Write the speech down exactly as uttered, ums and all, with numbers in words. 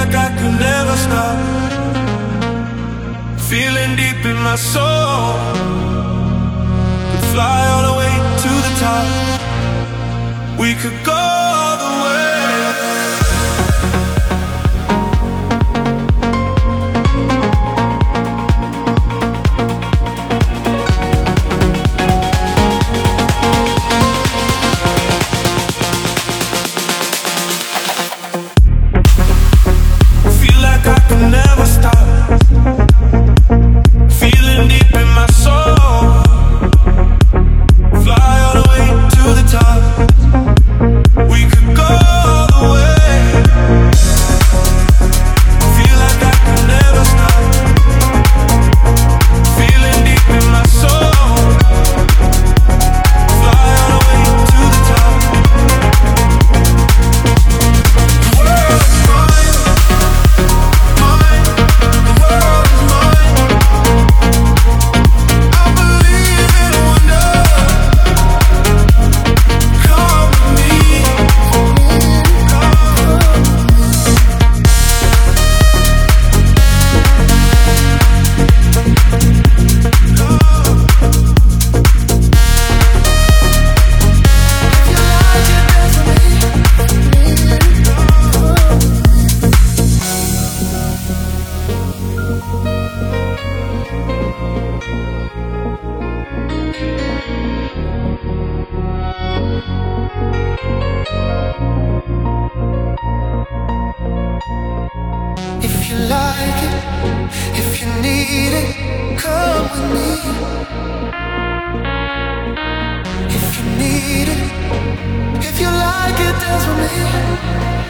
like I could never stop. Feeling deep in my soul. Could fly all the way to the top. We could go all the way. Never stop. Feeling deep in my soul. Fly all the way to the top. We could go all the way. Feel like I could never stop. Feeling deep in my soul. Fly all the way to the top. The world is mine. If you like it, if you need it, come with me. If you need it, if you like it, dance with me.